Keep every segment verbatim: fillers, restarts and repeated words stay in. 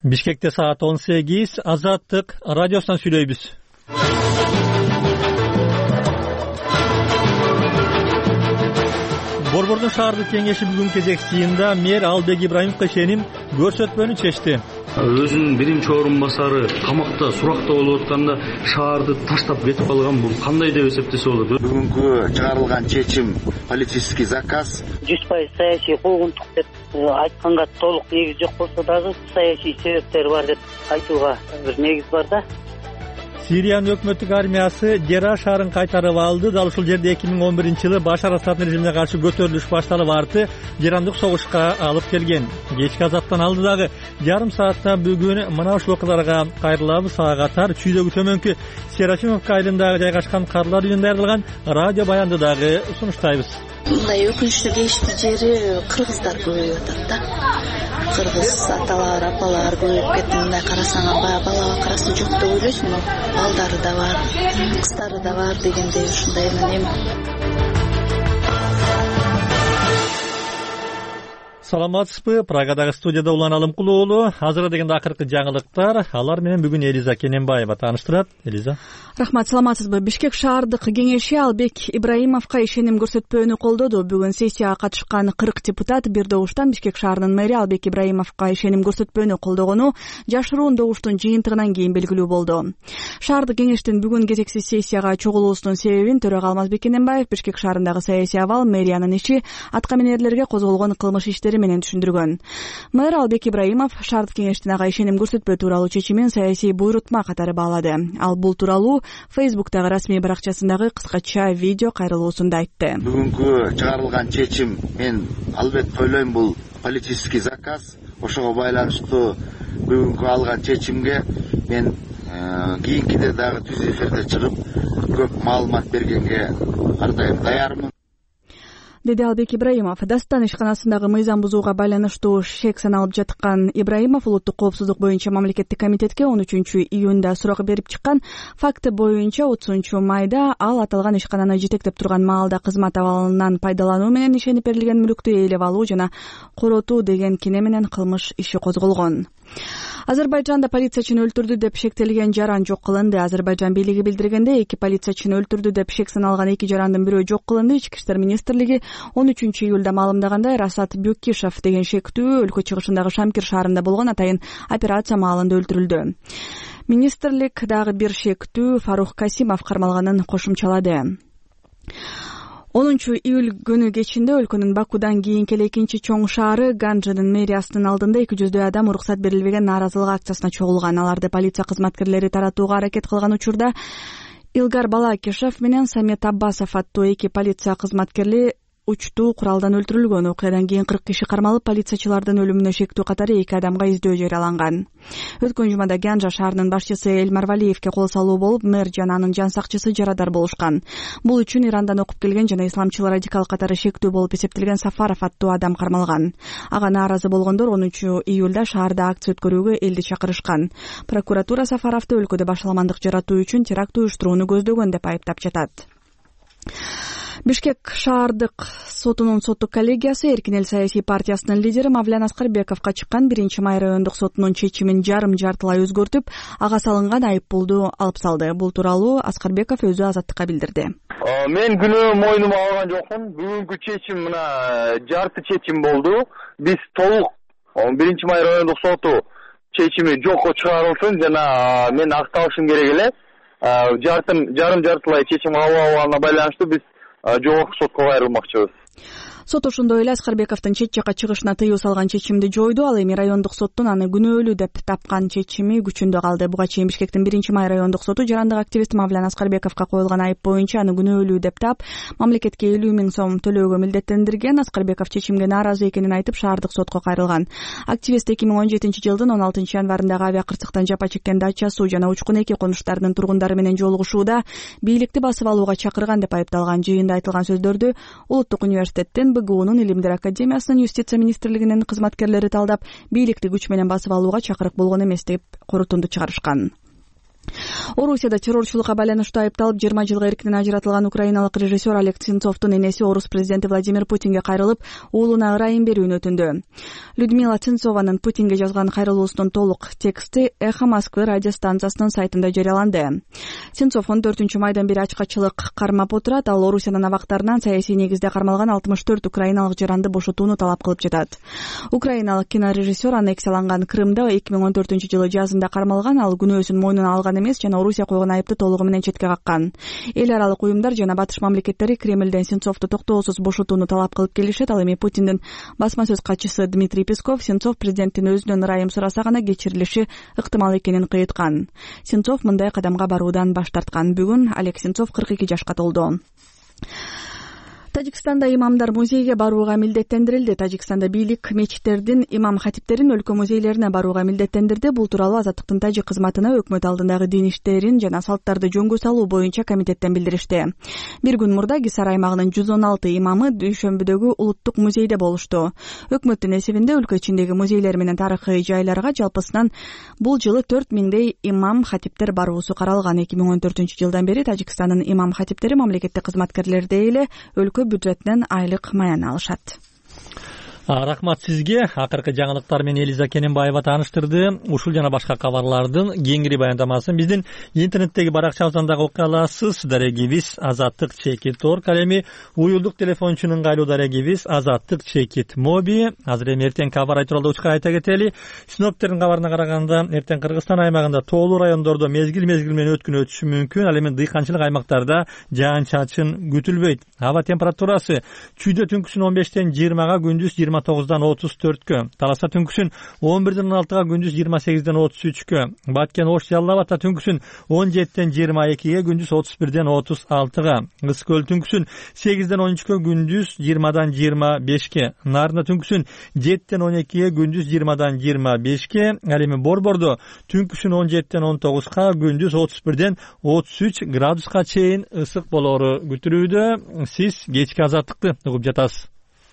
Бишкекте саат он сегиз. Азаттык радиосунан сүйлөйбүз. Борбордун шаардык кеңеши бүгүн кезектиинде мэр Албек Ибраимовго ишеним көрсөтпөнү чечти. Өзүнүн биринчи орун басары камакта суракта болуп атканда шаарды таштап кетип калган, бул кандай деп эсептесе болот? Бүгүнкү чыгарылган чечим полицейский заказ жүз пайыз саясий куугунтук деп айтканга толук негиз жок болсо дагы саясий себептер бар деп айтууга бир негиз бар да. Сириянын өкмөттүк армиясы Дера шаарын кайтарып алды. Дал ушул жерде эки миң он биринчи жылы Башар Асад режимине каршы көтөрүлүш башталып арты жырандык согушка алып келген. Кечки азаттан алды дагы жарым саатта бүгүн мына ушул окуяларга кайрылабыз. Ага катар Чүйдөгү төмөнкү Серафимовка айылында жайгашкан карлар үйүндө даярдалган радио баянды дагы сунуштайбыз. Мындай өкүнүчтүү кечки жери кыргыздар көбөйүп атат да. Кыргыз аталар, апалар көбөйүп кетти. Мындай карасаң баягы балага карасы жок деп ойлойсуң, балдары да бар, кыздары да бар дегендей ушундай эме. Саламатсызбы? Прагадагы студияда Улан Алымкулуу уулу. Азыр дегенде акыркы жаңылыктар. Алар менен бүгүн Элиза Кененбаева тааныштырат. Элиза. Рахмат, саламатсызбы? Бишкек шаардык кеңеши Албек Ибраимовго ишеним көрсөтпөөнү колдоду. Бүгүн сессияга катышкан кырк депутат бир добуштан Бишкек шаарынын мэри Албек Ибраимовго ишеним көрсөтпөөнү колдогону жашыруун добуштун жыйынтыгынан кийин белгилүү болду. Шаардык кеңештин бүгүн кезексиз сессияга чогулуусунун себебин төрага Алмазбек Кененбаев Бишкек шаарындагы саясий абал, мэриянын иши, аткаминерлерге козголгон кылмыш иштери менен түшүндүргөн. Мэр Албек Ибраимов шаардык кеңештин ага ишеним көрсөтпөө тууралуу чечимин саясий буйрутма катары баалады. Ал бул тууралуу Фейсбуктагы расмий баракчасындагы кыскача видео кайрылуусунда айтты. Бүгүнкү чыгарылган чечим мен албетте ойлойм бул полицейский заказ. Ошого байланыштуу бүгүнкү алган чечимге мен кийинкиде дагы түз эфирде чыгып көп маалымат бергенге ар дайым даярмын, деди Албек Ибраимов. Дастан ишканасындагы мыйзам бузууга байланыштуу шек саналып жаткан Ибраимов улуттук коопсуздук боюнча мамлекеттик комитетке он үчүнчү июнда сурак берип чыккан. Факты боюнча отузунчу майда ал аталган ишкананы жетектеп турган маалда кызмат абалынан пайдалануу менен ишенип берилген мүлктү ээлеп алуу жана коротуу деген кине менен кылмыш иши козголгон. Азербайжанда полициячыны өлтүрдү деп шектелген жаран жок кылынды. Азербайжан бийлиги билдиргенде эки полициячыны өлтүрдү деп шек саналган эки жарандын бирөө жок кылынды. Ички иштер министрлиги он үчүнчү июлда маалымдагандай, Расат Бюкишев деген шектүү өлкө чыгышындагы Шамкир шаарында болгон атайын операция маалында өлтүрүлдү. Министрлик дагы бир шектүү Фарух Касимов кармалганын кошумчалады. онунчу июль күнү кечинде өлкөнүн Бакудан кийинки эле экинчи чоң шаары Ганжанын мэриясынын алдында эки жүздөй адам уруксат берилбеген нааразылык акциясына чогулган. Аларды полиция кызматкерлери таратууга аракет кылган учурда Илгар Балакишев менен Самет Аббасов аттуу эки полиция кызматкери учтуу куралдан өлтүрүлгөн. Окуядан кийин кырк киши кармалып, полициячылардын өлүмүнө шектүү катары эки адамга издөө жарыяланган. Өткөн жумада Ганжа шаарынын башчысы Эльмар Валиевке кол салуу болуп, мэр жана анын жан сакчысы жарадар болушкан. Бул үчүн Ирандан окуп келген жана исламчыл радикал катары шектүү болуп эсептелген Сафаров аттуу адам кармалган. Ага нааразы болгондор онунчу июлда шаарда акция өткөрүүгө элди чакырышкан. Прокуратура Сафаровду өлкөдө башаламандык жаратуу үчүн теракт уюштурууну көздөгөн деп айыптап жатат. Бишкек шаардык сотунун соттук коллегиясы Эркин эл саясий партиясынын лидери Мавлян Аскарбековго чыккан биринчи май райондук сотунун чечимин жарым жартылай өзгөртүп, ага салынган айыппулду алып салды. Бул тууралуу Аскарбеков өзү Азаттыкка билдирди. Мен күнөө мойнума алган жокмун. Бүгүнкү чечим мына жарты чечим болду. Биз толук биринчи май райондук соту чечими жокко чыгарылсын жана мен акталышым керек эле. Жартым жарым жартылай чечим кабыл алганына байланыштуу биз жогорку сотко кайрылмакчыбыз. Сот ошондой эле Аскарбековдун чет жакка чыгышына тыюу салган чечимди жойду. Ал эми райондук соттун аны күнөөлүү деп тапкан чечими күчүндө калды. Буга чейин Бишкектин биринчи май райондук соту жарандык активист Мавлян Аскарбековго коюлган айып боюнча аны күнөөлүү деп таап, мамлекетке элүү миң сом төлөөгө милдеттендирген. Аскарбеков чечимге нааразы экенин айтып, шаардык сотко кайрылган. Активист эки миң он жетинчи жылдын он алтынчы январындагы авиа кырсыктан жапа чеккен Дача суу жана Учкун эки конуштарынын тургундары менен жолугушууда бийликти басып алууга чакырган деп айыпталган. Жыйында айтылган сөздөрдү Улуттук университеттин, Б Г Унун Илимдер академиясынын юстиция министрлигинин кызматкерлери талдап, бийликти күч менен басып алууга чакырык болгон эмес деп корутунду чыгарышкан. Орусияда террорчулукка байланыштуу айыпталып жыйырма жылга эркинен ажыратылган украиналык режиссер Олег Сенцовдун энеси орус президенти Владимир Путинге кайрылып, уулуна ырайым берүүнү өтүндү. Людмила Сенцованын Путинге жазган кайрылуусунун толук тексти Эхо Москвы радиостанциясынын сайтында жарыяланды. Сенцов он төртүнчү майдан бери ачкачылык кармап отурат. Ал Орусиянын абактарынан саясий негизде кармалган алтымыш төрт украиналык жаранды бошотууну талап кылып жатат. Украиналык кинорежиссер аннексияланган Крымда эки миң он төртүнчү жылы жазында кармалган. Ал күнөөсүн мойнуна алган эмес жана Орусия койгон айыпты толугу менен четке каккан. Эл аралык уюмдар жана батыш мамлекеттери Кремлден Сенцовду токтоосуз бошотууну талап кылып келишет. Ал эми Путиндин басма сөз катчысы Дмитрий Песков Сенцов президенттин өзүнөн ырайым сураса гана кечирилиши ыктымал экенин кыйыткан. Сенцов мындай кадамга баруудан баш тарткан. Бүгүн Олег Сенцов кырк эки жашка толду. Тажикстанда имамдар музейге барууга милдеттендирилди. Тажикстанда бийлик мечиттердин имам хатиптерин өлкө музейлерине барууга милдеттендирди. Бул тууралуу Азаттыктын тажик кызматына өкмөт алдындагы дин иштерин жана салттарды жөнгө салуу боюнча комитеттен билдиришти. Бир күн мурда Кисар аймагынын жүз он алты имамы Дүйшөмбүдөгү улуттук музейде болушту. Өкмөттүн эсебинде өлкө ичиндеги музейлер менен тарыхый жайларга жалпысынан бул жылы төрт миңдей имам хатиптер баруусу каралган. эки миң он төртүнчү жылдан бери Тажикстандын имам хатиптери мамлекеттик кызматкерлердей эле өлкө бюджетинен айлык маян алышат. Рахмат сизге. Акыркы жаңылыктар менен Элиза Кененбаева тааныштырды. Ушул жана башка кабарлардын кеңири баяндамасын биздин интернеттеги баракчабыздан дагы окуй аласыз. Дарегибиз азаттык чекит точка орг. Эми уюлдук телефончунун ыңгайлуу дарегибиз азаттык чекит моби. Азыр эми эртең кабар тууралуу учка айта кетели. Синоптиктердин кабарына караганда эртең Кыргызстан аймагында тоолуу райондордо мезгил мезгил менен өткүн өтүшү мүмкүн. Ал эми дыйканчылык аймактарда жаан-чачын күтүлбөйт. Аба температурасы чүйдө түнкүсүн он бештен жыйырмага, күндүз жыйырма тогуздан отуз төрткө, Таласта түнкүсүн он бирден он алтыга, күндүз жыйырма сегизден отуз үчкө, Баткен Ош Жалал Абадта түнкүсүн он жетиден жыйырма экиге, күндүз отуз бирден отуз алтыга, Ыс Көл түнкүсүн сегизден он үчкө, күндүз жыйырмадан жыйырма бешке, Нарында түнкүсүн жетиден он экиге, күндүз жыйырмадан жыйырма бешке, ал эми Борбордо түнкүсүн он жетиден он тогузга, күндүз отуз бирден отуз үч градуска чейин ысык болору күтүлүүдө. Сиз кечки азаттыкты угуп жатасыз.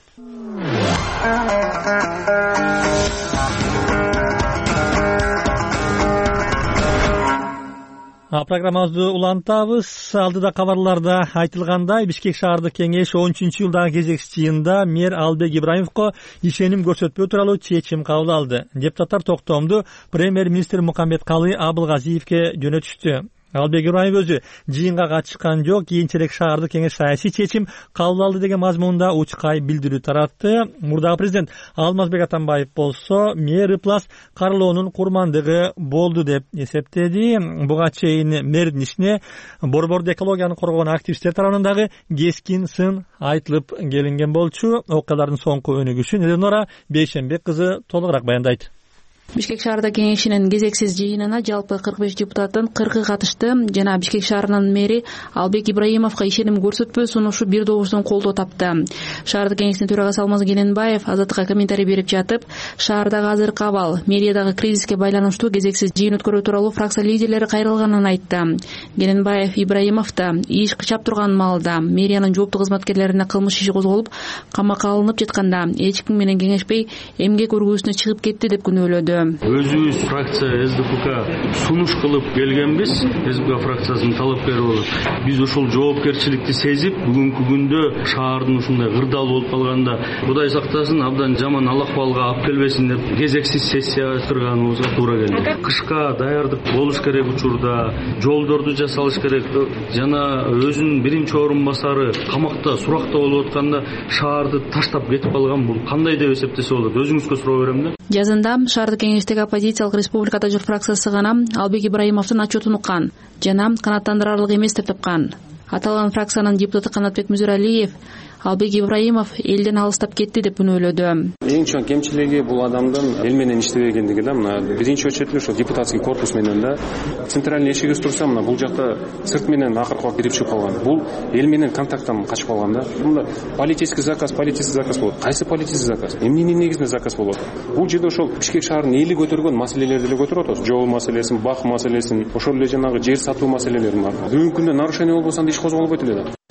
Программабызды улантабыз. Алдыда кабарларда айтылгандай, Бишкек шаардык кеңеш он үчүнчү жылдагы кезекчи жыйында мэр Албек Ибраимовго ишеним көрсөтпөө тууралуу чечим кабыл алды. Депутаттар токтомду премьер-министр Мукамбет Калый Абылгазиевге жөнөтүштү. Албек Ибраимов өзү жыйынга катышкан жок, кийинчерээк шаардык кеңеш саясий чечим кабыл алды деген мазмунда учкай билдирүү таратты. Мурдагы президент Алмазбек Атамбаев болсо мэр ыплас карлоонун курмандыгы болду деп эсептеди. Буга чейин мэрдин ишине Борбордо экологияны коргоон активисттер тарабынан дагы кескин сын айтылып келинген болчу. Окуялардын соңку өнүгүшүн Элнора Бейшенбек кызы толугураак баяндайт. Бишкек шаардык кеңешинин кезексиз жыйынына жалпы кырк беш депутаттын кыркы катышты жана Бишкек шаарынын мэри Албек Ибраимовго ишеним көрсөтпөө сунушу бир добуштан колдоо тапты. Шаардык кеңештин төрагасы Алмаз Кененбаев Азаттыкка комментарий берип жатып, шаардагы азыркы абал, мэриядагы кризиске байланыштуу кезексиз жыйын өткөрүү тууралуу фракция лидерлери кайрылганын айтты. Кененбаев Ибраимовду иш кычап турган маалда мэриянын жооптуу кызматкерлерине кылмыш иши козголуп, камакка алынып жатканда эч ким менен кеңешпей эмгек өргүүсүнө чыгып кетти деп күнөөлөдү. Өзүбүз фракция эс ди пэ ка сунуш кылып келгенбиз. эс ди пэ ка фракциясынын талапкери болуп, биз ушул жоопкерчиликти сезип, бүгүнкү күндө шаардын ушундай кырдаал болуп калганда Кудай сактасын, абдан жаман ал акыбалга алып келбесин деп кезексиз сессия өткөргөнүбүзгө туура келди. Кышка даярдык болуш керек учурда, жолдорду жасалыш керек жана өзүнүн биринчи орун басары камакта, суракта болуп атканда шаарды таштап кетип калган. Бул кандай деп эсептесе болот? Өзүңүзгө суроо берем да. Жазында шаардык кеңештеги оппозициялык республикада жүр фракциясы гана Албек Ибраимовдун отчетун уккан жана канааттандырарлык эмес деп тапкан. Аталган фракциянын депутаты Канатбек Мүзүралиев Албек Ибраимов элден алыстап кетти деп күнөөлөдү. Эң чоң кемчилиги бул адамдын эл менен иштебегендиги да. Мына биринчи очередде ошо депутатский корпус менен да. Центральный эшигибиз турса, мына бул жакта сырт менен акыркы убакыт кирип чыгып калган. Бул эл менен контакттан качып калган да. Мында политический заказ, политический заказ болот. Кайсы политический заказ? Эмненин негизинде заказ болот? Бул жерде ошол Бишкек шаарынын эли көтөргөн маселелерди эле көтөрүп атабыз. Жол маселесин, бак маселесин, ошол эле жанагы жер сатуу маселелерин бар. Бүгүнкү күндө нарушение болбосо анда иш козголбойт эле да.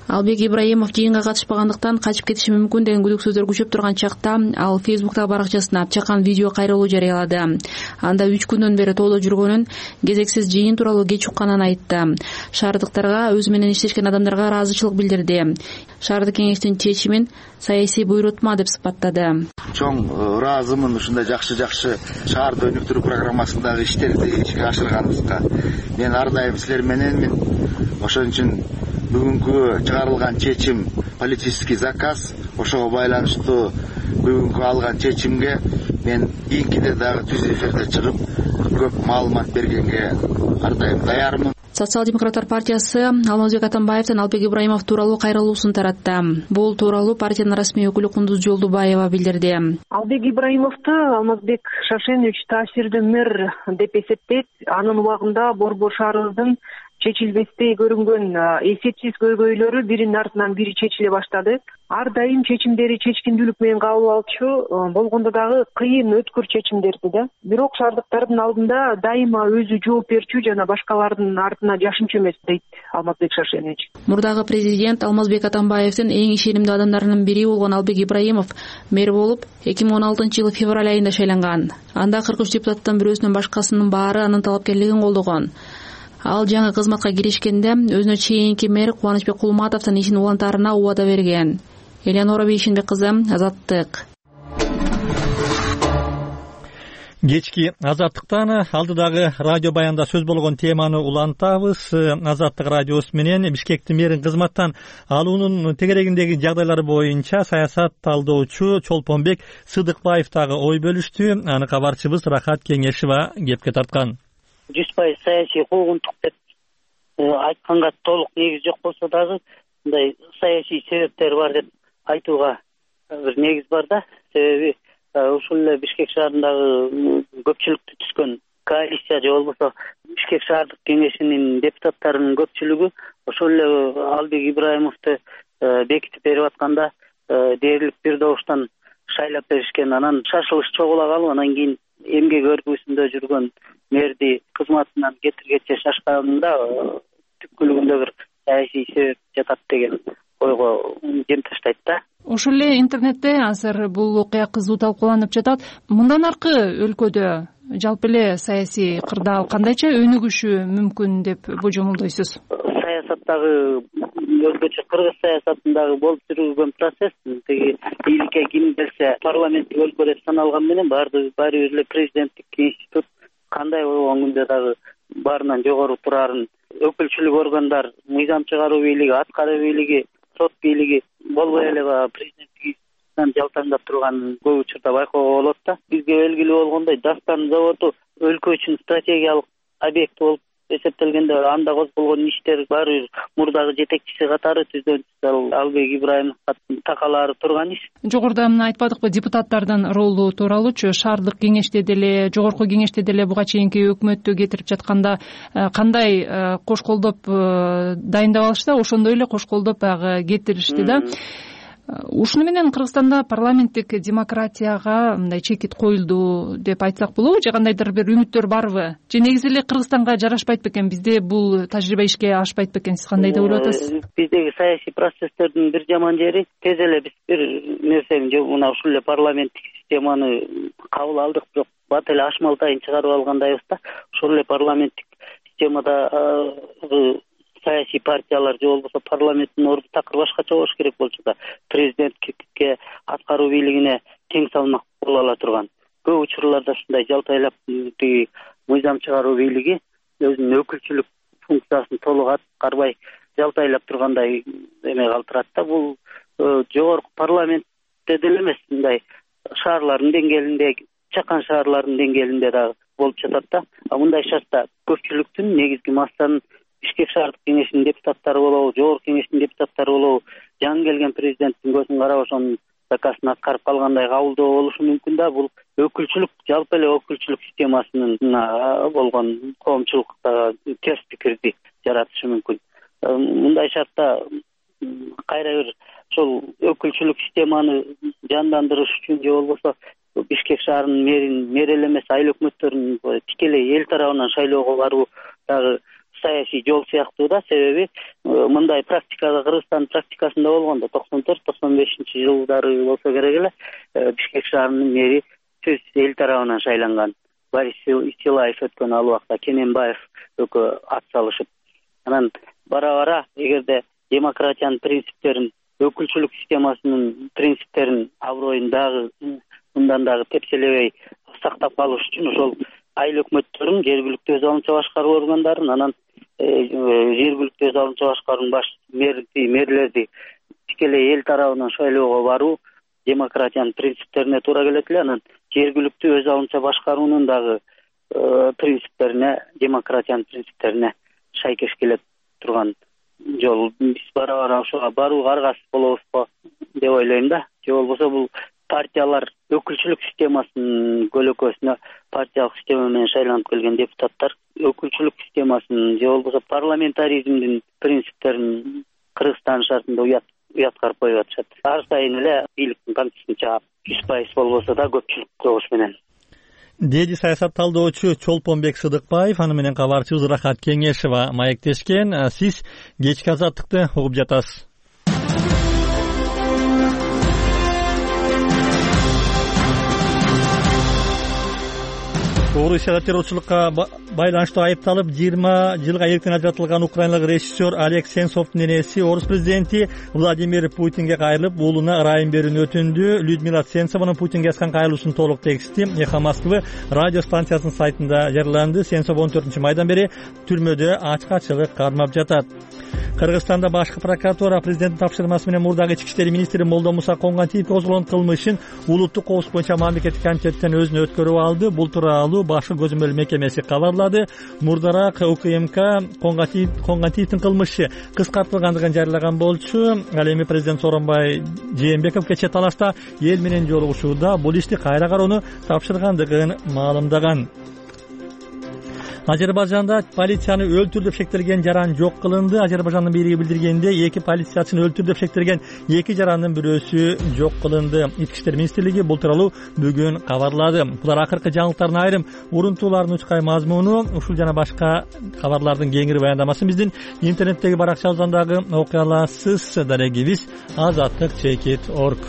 Албек Ибраимов жыйынга катышпагандыктан качып кетиши мүмкүн деген күдүк сөздөр күчөп турган чакта ал Фейсбуктагы баракчасына чакан видео кайрылуу жарыялады. Анда үч күндөн бери тоодо жүргөнүн, кезексиз жыйын тууралуу кеч укканын айтты. Шаардыктарга өзү менен иштешкен адамдарга ыраазычылык билдирди. Шаардык кеңештин чечимин саясий буйрутма деп сыпаттады. Чоң ыраазымын ушундай жакшы жакшы шаарды өнүктүрүү программасындагы иштерди ишке ашырганыбызга. Мен ар дайым силер мененмин. Ошон үчүн бүгүнкү чыгарылган чечим политический заказ. Ошого байланыштуу бүгүнкү алган чечимге мен кийинкиде дагы түз эфирде чыгып көп маалымат бергенге ар дайым даярмын. Социал-демократтар партиясы Алмазбек Атамбаевдин Албек Ибраимов тууралуу кайрылуусун таратты. Бул тууралуу партиянын расмий өкүлү Кундуз Жолдубаева билдирди. Албек Ибраимовду Алмазбек Шашенович таасирдүү мэр деп эсептейт. Анын убагында Борбор шаарыбыздын чечилбестей көрүнгөн эсепсиз көйгөйлөрү биринин артынан бири чечиле баштады. Ар дайым чечимдери чечкиндүүлүк менен кабыл алчу, болгондо дагы кыйын өткүр чечимдерди да. Бирок шаардыктардын алдында дайыма өзү жооп берчү жана башкалардын артына жашынчу эмес дейт Алмазбек Шашенович. Мурдагы президент Алмазбек Атамбаевдин эң ишенимдүү адамдарынын бири болгон Албек Ибраимов мэр болуп эки миң он алтынчы жылы февраль айында шайланган. Анда кырк үч депутаттан бирөөсүнөн башкасынын баары анын талапкерлигин колдогон. Ал жаңы кызматка киришкенде өзүнө чейинки мэр Кубанычбек Кулматовдун ишин улантаарына убада берген. Элеонора Бейшинбек кызы, Азаттык. Кечки Азаттыктан алдыдагы радио баянда сөз болгон теманы улантабыз. Азаттык радиосу менен Бишкектин мэрин кызматтан алуунун тегерегиндеги жагдайлары боюнча саясат талдоочу Чолпонбек Сыдыкбаев дагы ой бөлүштү. Аны кабарчыбыз Рахат Кеңешева кепке тарткан. жүз пайыз саясий куугунтук деп айтканга толук негиз жок болсо дагы мындай саясий себептер бар деп айтууга бир негиз бар да. Себеби ушул эле Бишкек шаарындагы көпчүлүктү түзгөн коалиция же болбосо Бишкек шаардык кеңешинин депутаттарынын көпчүлүгү ошол эле Албек Ибраимовду бекитип берип атканда дээрлик бир добуштан шайлап беришкен. Анан шашылыш чогула калып, анан кийин эмгек өргүсүндө жүргөн мэрди кызматынан кетиргече шашканында түпкүлүгүндө бир саясий себеп жатат деген ойго жем таштайт да. Ошол эле интернетте азыр бул окуя кызуу талкууланып жатат. Мындан аркы өлкөдө жалпы эле саясий кырдаал кандайча өнүгүшү мүмкүн деп божомолдойсуз? Саясаттагы өзгөчө кыргыз саясатындагы болуп жүргөн процесс тиги бийликке ким келсе парламенттик өлкө деп саналган менен баары баары эле президенттик институт кандай болгон күндө дагы баарынан жогору турарын өкүлчүлүк органдар, мыйзам чыгаруу бийлиги, аткаруу бийлиги, сот бийлиги болбой эле президенттик институттан жалтаңдап турганын көп учурда байкоого болот да. Бизге белгилүү болгондой Дастан заводу өлкө үчүн стратегиялык объект болуп эсептелгенде анда козголгон иштер баары мурдагы жетекчиси катары түздөн Албек Ибраимовго такалаары турган иш. Жогоруда мына айтпадыкпы, депутаттардын ролу тууралуучу шаардык кеңеште деле, жогорку кеңеште деле буга чейинки өкмөттү кетирип жатканда кандай кош колдоп дайындап алышты, ошондой эле кош колдоп баягы кетиришти да. Ушуну менен Кыргызстанда парламенттик демократияга мындай чекит коюлду деп айтсак болобу, же кандайдыр бир үмүттөр барбы? Же негизи эле Кыргызстанга жарашпайт бекен, бизде бул тажрыйба ишке ашпайт бекен? Сиз кандай деп ойлоп атасыз? Биздеги саясий процесстердин бир жаман жери тез эле биз бир нерсени мына ушул эле парламенттик системаны кабыл алдык, бирок бат эле ашмалтайын чыгарып алгандайбыз да. Ушул эле парламенттик системада саясий партиялар же болбосо парламенттин орду такыр башкача болуш керек болчу да, президентке, аткаруу бийлигине тең салмак боло ала турган. Көп учурларда ушундай жалтайлап тиги мыйзам чыгаруу бийлиги өзүнүн өкүлчүлүк функциясын толук аткарбай жалтайлап тургандай эме калтырат да. Бул жогорку парламентте деле эмес, мындай шаарлардын деңгээлинде, чакан шаарлардын деңгээлинде дагы болуп жатат да. А мындай шартта көпчүлүктүн, негизги массанын Бишкек шаардык кеңешинин депутаттары болобу, жогорку кеңештин депутаттары болобу, жаңы келген президенттин көзүн карап ошонун заказын аткарып калгандай кабылдоо болушу мүмкүн да. Бул өкүлчүлүк, жалпы эле өкүлчүлүк системасынын болгон коомчулукта терс пикирди жаратышы мүмкүн. Мындай шартта кайра бир ошол өкүлчүлүк системаны жандандырыш үчүн же болбосо Бишкек шаарынын мэрин, мэр эле эмес айыл өкмөттөрүн тикелей эл тарабынан шайлоого баруу дагы саясий жол сыяктуу да. Себеби мындай практикада Кыргызстан практикасында болгондо токсон төрт токсон бешинчи жылдары болсо керек эле Бишкек шаарынын мэри сөзсүз эл тарабынан шайланган. Борис Силаев өткөн ал убакта Кененбаев экөө ат салышып. Анан бара бара эгерде демократиянын принциптерин, өкүлчүлүк системасынын принциптерин, аброюн дагы мындан дагы тепселебей сактап калыш үчүн ошол айыл өкмөттөрүн, жергиликтүү өз алымча башкаруу органдарын, анан жергиликтүү өз алымча башкаруунун баш мэрди, мэрлерди тикелей эл тарабынан шайлоого баруу демократиянын принциптерине туура келет эле. Анан жергиликтүү өз алымча башкаруунун дагы принциптерине, демократиянын принциптерине шайкеш келет турган жол. Биз бара бара ошого барууга аргасыз болобузбу деп ойлойм да. Же болбосо бул партиялар өкүлчүлүк системасынын көлөкөсүнө партиялык система менен шайланып келген депутаттар өкүлчүлүк системасынын же болбосо парламентаризмдин принциптерин Кыргызстан шартында уят уяткарып коюп атышат. Ар сайын эле бийликтин камчысын чаап жүз пайыз болбосо да көпчүлүк добуш менен деди саясат талдоочу Чолпонбек Сыдыкбаев. Аны менен кабарчыбыз Рахат Кеңешева маектешкен. Сиз кечки азаттыкты угуп жатасыз. Орусияда террорчулукка байланыштуу айыпталып жыйырма жылга эрктен ажыратылган украиналык режиссер Олег Сенцовдун энеси орус президенти Владимир Путинге кайрылып уулуна ырайым берүүнү өтүндү. Людмила Сенцованын Путинге жазган кайрылуусунун толук тексти Эхо Москвы радио станциясынын сайтында жарыяланды. Сенцов он төртүнчү майдан бери түрмөдө ачкачылык кармап жатат. Кыргызстанда башкы прокуратура президенттин тапшырмасы менен мурдагы ички иштер министри Молдомуса Коңгатиев козголгон кылмышын улуттук коопсуздук боюнча мамлекеттик комитеттен өзүнө өткөрүп алды. Бул тууралуу башкы көзөмөл мекемеси кабарлады. Мурдараак УКМК Коңгатиевдин кылмышы кыскартылгандыгын жарыялаган болчу. Ал эми президент Сооронбай Жээнбеков кечээ талашта эл менен жолугушууда бул ишти кайра кароону тапшыргандыгын маалымдаган. Азербайжанда полицияны өлтүр деп шектелген жаран жок кылынды. Азербайжандын бийлиги билдиргенде эки полициячыны өлтүр деп шектелген эки жарандын бирөөсү жок кылынды. Ички иштер министрлиги бул тууралуу бүгүн кабарлады. Булар акыркы жаңылыктардын айрым урунтууларын учкай мазмуну. Ушул жана башка кабарлардын кеңири баяндамасын биздин интернеттеги баракчабыздан дагы окуй аласыз. Дарегибиз азаттык чекит точка орг.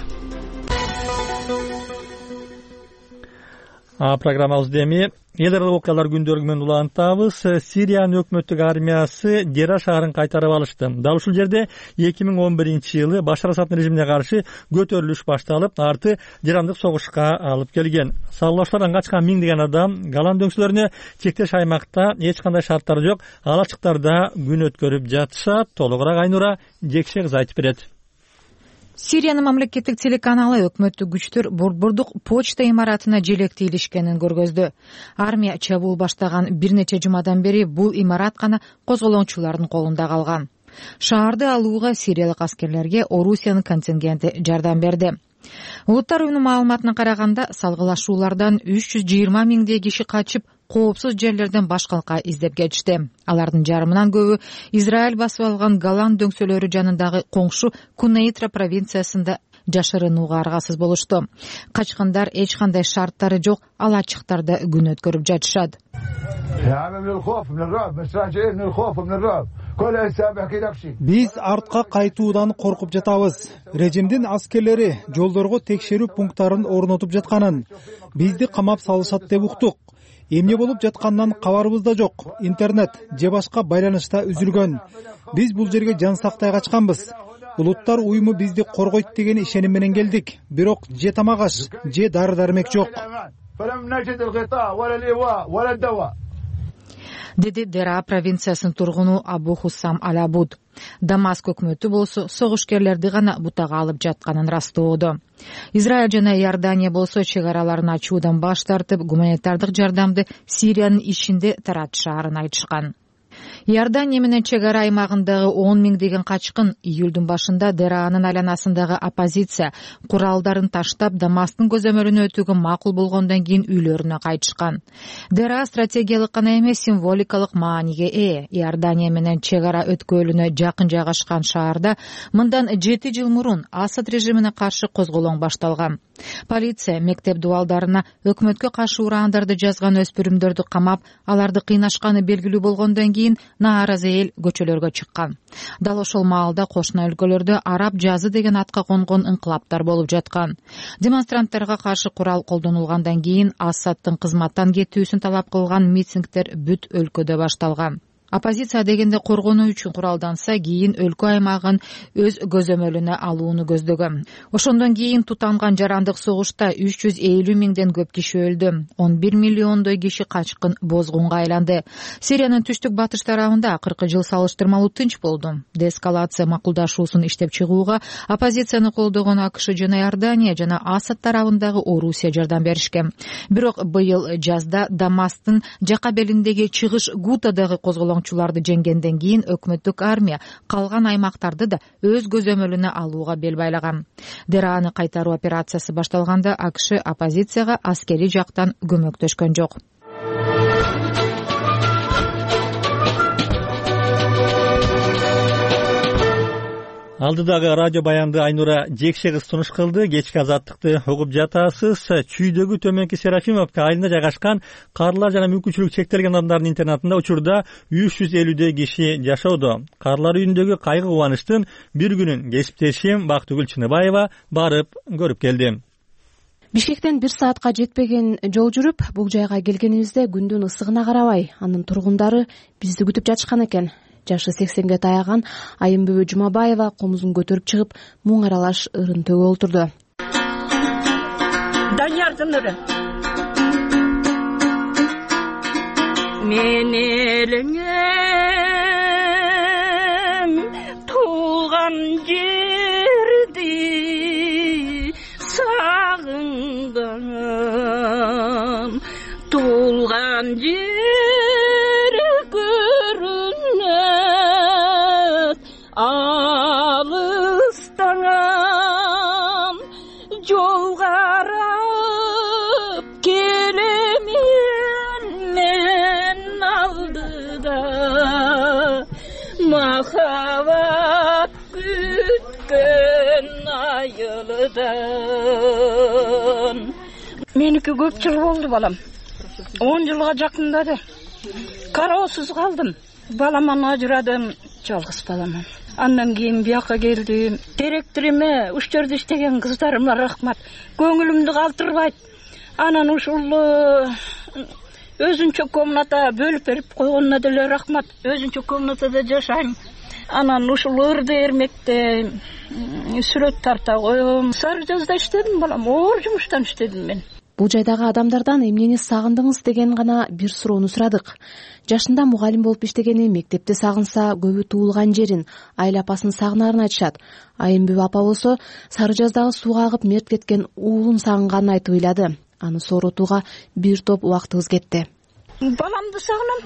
А программабызды эми эл аралык окуялар күндөрү менен улантабыз. Сириянын өкмөттүк армиясы Дера шаарын кайтарып алышты. Дал ушул жерде эки миң он биринчи жылы Башар Асаддын режимине каршы көтөрүлүш башталып, арты жарандык согушка алып келген. Сагылаштардан качкан миңдеген адам Голан дөңсөлөрүнө чектеш аймакта эч кандай шарттар жок алачыктарда күн өткөрүп жатышат. Толугураак Айнура Жекше кызы айтып берет. Сириянын мамлекеттик телеканалы өкмөттүк күчтөр Борбордук почта имаратына желекти илишкенин көргөздү. Армия чабуул баштаган бир нече жумадан бери бул имарат гана козголоңчулардын колунда калган. Шаарды алууга сириялык аскерлерге Орусиянын контингенти жардам берди. Улуттар уюмунун маалыматына караганда салгылашуулардан үч жүз жыйырма миңдей киши качып, коопсуз жерлерден башкалка издеп кетишти. Алардын жарымынан көбү Израиль басып алган Голан дөңсөлөрү жанындагы коңшу Кунейтра провинциясында жашырынууга аргасыз болушту. Качкандар эч кандай шарттары жок алачыктарда күн өткөрүп жатышат. Биз артка кайтуудан коркуп жатабыз. Режимдин аскерлери жолдорго текшерүү пункттарын орнотуп жатканын, бизди камап салышат деп уктук. Эмне болуп жатканынан кабарыбыз да жок. Интернет же башка байланышта үзүлгөн. Биз бул жерге жан сактай качканбыз. Улуттар уюму бизди коргойт деген ишеним менен келдик. Бирок же тамак аш, же дары дармек жок. Деди Дера провинциясынын тургуну Абу Хусам Алабуд. Дамаск өкмөтү болсо согушкерлерди гана бутага алып жатканын ырастоодо. Израиль жана Иордания болсо чек араларын ачуудан баш тартып, гуманитардык жардамды Сириянын ичинде таратышаарын айтышкан. Иордания менен чек ара аймагындагы он миңдеген качкын июлдун башында Дераанын айланасындагы оппозиция куралдарын таштап Дамасктын көзөмөлүнө өтүүгө макул болгондон кийин үйлөрүнө кайтышкан. Дера стратегиялык гана эмес символикалык мааниге ээ. Иордания менен чек ара өткөлүнө жакын жайгашкан шаарда мындан жети жыл мурун Асад режимине каршы козголоң башталган. Полиция мектеп дубалдарына өкмөткө каршы ураандарды жазган өспүрүмдөрдү камап, аларды кыйнашканы белгилүү болгондон кийин кийин нааразы эл көчөлөргө чыккан. Дал ошол маалда кошуна өлкөлөрдө араб жазы деген атка конгон инкылаптар болуп жаткан. Демонстранттарга каршы курал колдонулгандан кийин Асадтын кызматтан кетүүсүн талап кылган митингдер бүт өлкөдө башталган. Оппозиция дегенде коргонуу үчүн куралданса, кийин өлкө аймагын өз көзөмөлүнө алууну көздөгөн. Ошондон кийин тутанган жарандык согушта үч жүз элүү миңден көп киши өлдү. он бир миллиондой киши качкын бозгунга айланды. Сириянын түштүк батыш тарабында акыркы жыл салыштырмалуу тынч болду. Деэскалация макулдашуусун иштеп чыгууга оппозицияны колдогон АКШ жана Иордания жана Асад тарабындагы Орусия жардам беришкен. Бирок быйыл жазда Дамастын жака белиндеги чыгыш Гутадагы козголоң жеңгенден кийин өкмөттүк армия калган аймактарды да өз көзөмөлүнө алууга бел байлаган. Дераны кайтаруу операциясы башталганда АКШ оппозицияга аскери жактан көмөктөшкөн жок. Алдыдагы радио баянды Айнура Жекше кыз сунуш кылды. Кечки азаттыкты угуп жатасыз. Чүйдөгү Төмөнкү Серафимовка айылында жайгашкан карлар жана мүмкүнчүлүгү чектелген адамдардын интернатында учурда үч жүз элүүдөй киши жашоодо. Карлар үйүндөгү кайгы кубанычтын бир күнүн кесиптешим Бактыгүл Чыныбаева барып көрүп келди. Бишкектен бир саатка жетпеген жол жүрүп, бул жайга келгенибизде күндүн ысыгына карабай, анын тургундары бизди күтүп жатышкан экен. Жашы сексенге таяган Айымбүбү Жумабаева комузун көтөрүп чыгып, муң аралаш ырын төгө олтурду. Даниярдын ыры. Мен элиңем туулган жерди сагынган, туулган жери көрүнөт алыстан, жол карап келемин мен алдыда, махабат күткөн айылдан. Меники көп жыл болду балам, он жылга жакындады. Кароосуз калдым, баламан ажырадым, жалгыз баламан. Андан кийин бияка келдим. Директориме, үч жерде иштеген кыздарыма рахмат. Көңүлүмдү калтырбайт. Анан ушул өзүнчө комната бөлүп берип койгонуна деле рахмат. Өзүнчө комнатада жашайм. Анан ушул ырды эрмекте сүрөт тарта коем. Сары жазда иштедим балам, оор жумуштан иштедим мен. Бул жайдагы адамдардан эмнени сагындыңыз деген гана бир суроону сурадык. Жашында мугалим болуп иштегени, мектепти сагынса, көбү туулган жерин, айыл апасын сагынарын айтышат. Айымбүбү апа болсо, Сары жаздагы сууга агып мерт кеткен уулун сагынганын айтып ыйлады. Аны сооротууга бир топ убактыбыз кетти. Баламды сагынам.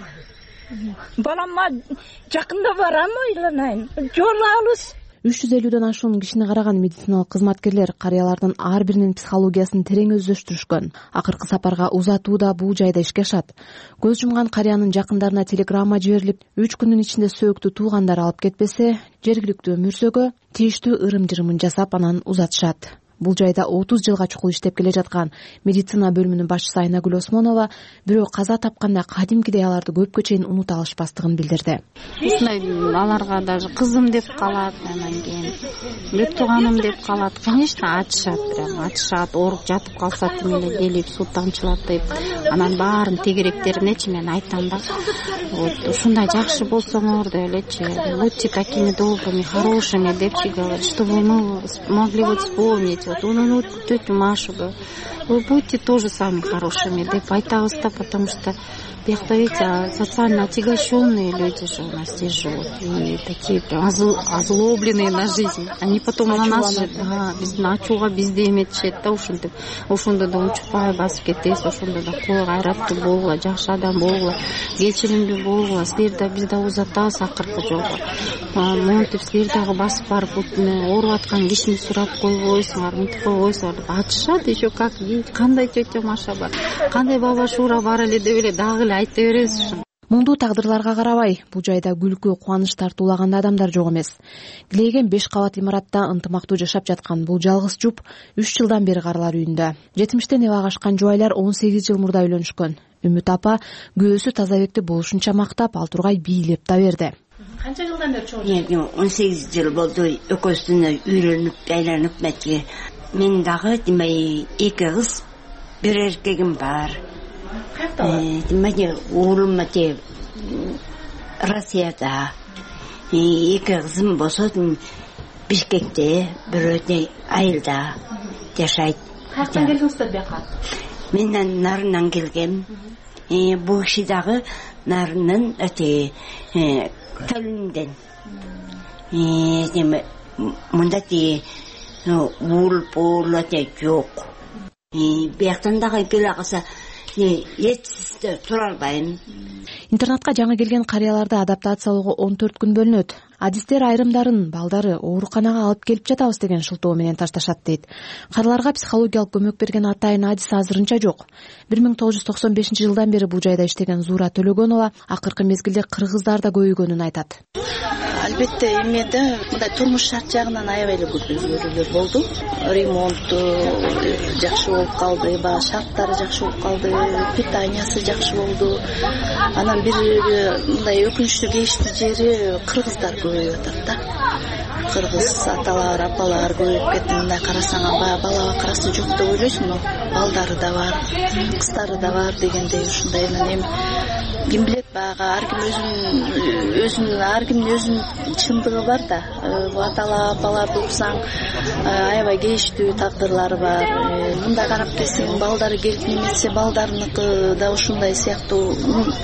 Баламма жакында барам ойлонайын. Жол алыс. үч жүз элүүдөн ашуун кишини караган медициналык кызматкерлер карыялардын ар биринин психологиясын терең өздөштүрүшкөн. Акыркы сапарга узатууда бул жайда ишке ашат. Көз жумган карыянын жакындарына телеграмма жиберилип, үч күндүн ичинде сөөктү туугандар алып кетпесе, жергиликтүү мөрсөгө тийиштүү ырым-жырымын жасап анан узатышат. Бул жайда отуз жылга чукул иштеп келе жаткан медицина бөлүмүнүн башчысы Айнагүл Осмонова бирөө каза тапканда кадимкидей аларды көпкө чейин унута алышпастыгын билдирди. Ушундай аларга даже кызым деп калат, анан кийин бүт тууганым деп калат. Конечно, ачышат, прям ачышат, ооруп жатып калса тим эле келип суу тамчылат деп. Анан баарын тегеректеринечи мен айтам да. Вот ушундай жакшы болсоңор деп элечи, будьте такими добрыми, хорошими депчи говорят, чтобы мы могли вот вспомнить. Вот он тетю Машу, вы будьте тоже сами хорошими, деп айтабыз да, потому что бияқта ведь социально отягощенные люди же у нас здесь живут, и такие прям озлобленные на жизнь. Они потом на нас же, да, ачууга бизди эметишет да, ушинтип, ошондо да унчукпай басып кетесиз, ошондо да кой кайраттуу болгула, жакшы адам болгула, кечиримдүү болгула, силер да биз да узатабыз акыркы жолго. Монтип силер дагы басып барып ооруп аткан кишини сурап койбойсуңар, мынтип койбойсуңар деп ачышат. Еще как, кандай тетя Маша бар, кандай баба Шура бар эле деп эле дагы айта бересиз. Муңдуу тагдырларга карабай, бул жайда күлкү, кубаныч тартуулаган адамдар жок эмес. Килейген беш кабат имаратта ынтымактуу жашап жаткан бул жалгыз жуп үч жылдан бери карлар үйүндө. жетимиштен эбе агашкан жубайлар он сегиз жыл мурда үйлөнүшкөн. Үмүт апа күйөөсү Тазабекти болушунча мактап, ал тургай бийлеп да берди. Канча жылдан бери чогуу? он сегиз жыл болду. Экөөсүнө үйрөнүп, айланып мәтке. Мен дагы демей эки кыз, бир эркегим бар. Каякта? Демей уулум мате Россияда. Эки кызым болсо Бишкекте, бирөөдө Айылда жашайт. Каяктан келдиңиздер бияка? Мен Нарынан келгем. Бул киши дагы Нарынын өте Көлүндөн. Мында де уул пол өте жок. Бияктан дагы келе калса этсизде тура албайм. Интернатка жаңы келген карыяларды адаптациялоого он төрт күн бөлүнөт. Адистер айрымдарын балдары ооруканага алып келип жатабыз деген шылтоо менен ташташат дейт. Карыларга психологиялык көмөк берген атайын адис азырынча жок. бир миң тогуз жүз токсон бешинчи жылдан бери бул жайда иштеген Зура Төлөгөнова акыркы мезгилде кыргыздар да көбөйгөнүн айтат. Албетте эмеде мындай турмуш шарт жагынан аябай эле көп өзгөрүүлөр болду. Ремонту жакшы болуп калды, баягы шарттары жакшы болуп калды, питаниясы жакшы болду. Анан бир мындай өкүнүчтүү кечти жери кыргыздар көбөйүп атат да. Кыргыз аталар, апалар көбөйүп кетти. Мындай карасаң баягы бала бакырасы жок деп ойлойсуң, но балдары да бар, кыздары да бар дегендей ушундай эми ким билет, баягы ар ким өзүнүн өзүнүн ар кимдин өзүнүн чындыгы бар да. Аталар, апаларды уксаң аябай кейиштүү тагдырлары бар. Мындай карап келсең, балдары келип немесе балдарыныкы да ушундай сыяктуу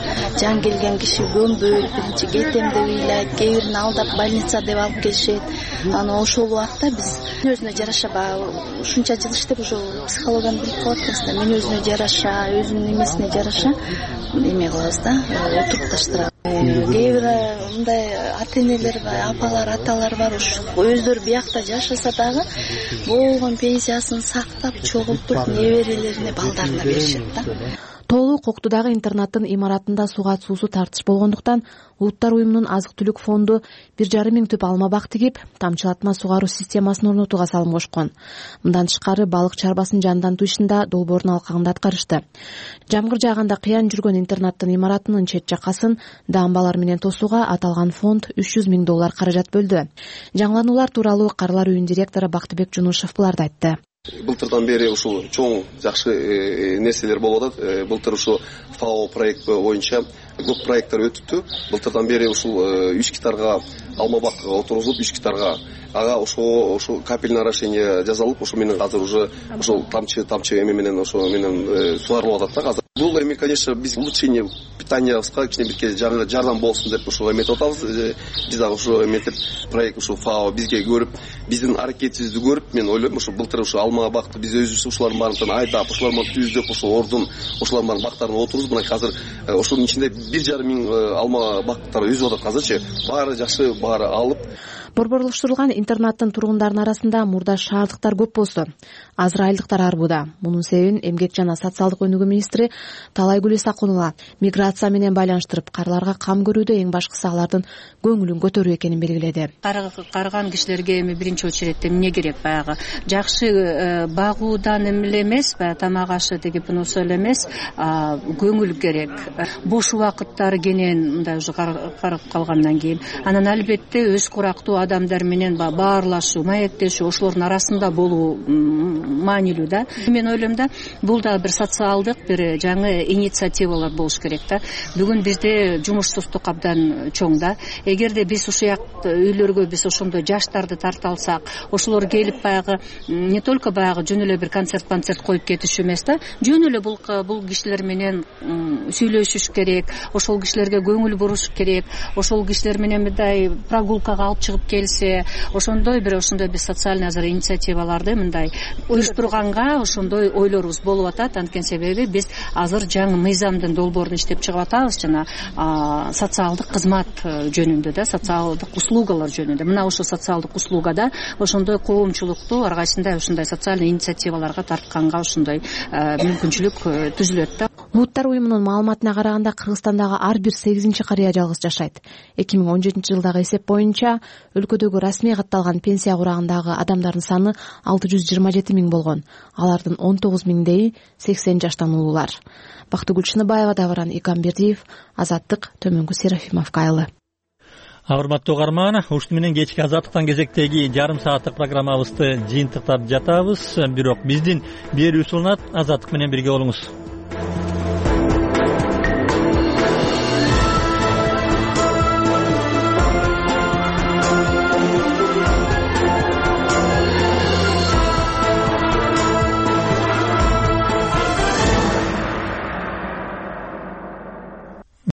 жан келген киши көнбөйт, биринчи кетем деп ыйлайт, кээ бирин алдап больница деп алып келишет. Аны ошол убакта биз өзүнө жараша баягы ушунча жыл иштеп уже психологияны билип калып атабыз да. Мен өзүнө жараша, өзүнүн эмесине жараша эме кылабыз да, отуруп таштырабыз. Кээ бир мындай ата-энелер бар, апалар, аталар бар, ушу өздөрү биякта жашаса дагы болгон пенсиясын сактап, чогултуп неберелерине, балдарына беришет да. Тоолуу Коктудагы интернаттын имаратында суга суусу тартыш болгондуктан Улуттар уюмунун азык-түлүк фонду бир жарым миң түп алма бак тигип, тамчылатма сугаруу системасын орнотууга салым кошкон. Мындан тышкары балык чарбасын жандантуу ишинде долбоордун алкагында аткарышты. Жамгыр жааганда кыян жүргөн интернаттын имаратынын чет жакасын дамбалар менен тосууга аталган фонд үч жүз миң доллар каражат бөлдү. Жаңылануулар тууралуу Карылар үйүнүн директору Бактыбек Жунушев буларды айтты. Былтырдан бери ушул чоң жакшы нерселер болуп атат. Былтыр ушул ФАО проект боюнча көп проекттер өтүптү. Былтырдан бери ушул үч гектарга алма бак отургузуп, үч гектарга ага ошо ошо капельное орошение жасалып, ошо менен азыр уже ошол тамчы тамчы эме менен ошо менен сугарылып атат да азыр. Бул эми, конечно, биз улучшение питаниябызга кичине бирке жаңы жардам болсун деп ошо эметип атабыз. Биз дагы ошо эметип проект ушул ФАО бизге көрүп, биздин аракетибизди көрүп, мен ойлойм, ошо былтыр ошо алма бакты биз өзүбүз ушулардын баарын айдап, ошолордун түздүп, ошо ордун, ошолордун баарын бактарын отурубуз. Мына азыр ошонун ичинде бир жарым миң алма бактар өзүп атат азырчы. Баары жакшы, баары алып. Борборлоштурулган интернаттын тургундарынын арасында мурда шаардыктар көп болсо, азыр айылдыктар арбуда. Мунун себебин эмгек жана социалдык өнүгүү министри Талайгүл Исакунова миграция менен байланыштырып, карыларга кам көрүүдө эң башкысы алардын көңүлүн көтөрүү экенин белгиледи. Карыган кишилерге эми биринчи очередте эмне керек? Баягы жакшы багуудан эмне эмес, баягы тамак ашы тигип унусу эле эмес, көңүл керек. Бош убакыттары кенен мындай уже карып калгандан кийин, анан албетте өз курактуу адамдар менен баарлашуу, маектешүү, ошолордун арасында болуу маанилүү да. Мен ойлойм да, бул да бир социалдык, бир жаңы инициативалар болуш керек да. Бүгүн бизде жумушсуздук абдан чоң да. Эгерде биз ушул үйлөргө биз ошондой жаштарды тарта алсак, ошолор келип баягы не только баягы жөн эле бир концерт-концерт коюп кетишүү эмес да, жөн эле бул бул кишилер менен сүйлөшүш керек, ошол кишилерге көңүл буруш керек, ошол кишилер менен мындай прогулкага алып чыгып келсе, ошондой бир ошондой биз социальный азыр инициативаларды мындай уюштурганга ошондой ойлорубуз болуп атат. Анткени себеби биз азыр жаңы мыйзамдын долбоорун иштеп чыгып атабыз жана социалдык кызмат жөнүндө да, социалдык услугалар жөнүндө. Мына ошол социалдык услугада ошондой коомчулукту ар кайсында ушундай социальный инициативаларга тартканга ошондой мүмкүнчүлүк түзүлөт да. улуттар уюмунун маалыматына караганда Кыргызстандагы ар бир сегизинчи карыя жалгыз жашайт. эки миң он жетинчи жылдагы эсеп боюнча өлкөдөгү расмий катталган пенсия курагындагы адамдардын саны алты жүз жыйырма жети миң болгон. Алардын он тогуз миңдейи сексен жаштан улуулар. Бактыгүл Чыныбаева, Давран Икамбердиев, Азаттык, Төмөнкү Серафимовго айылы. Урматтуу угарман, ушуну менен кечки Азаттыктан кезектеги жарым сааттык программабызды жыйынтыктап жатабыз. Бирок биздин берүүбүз уланат. Азаттык менен бирге болуңуз.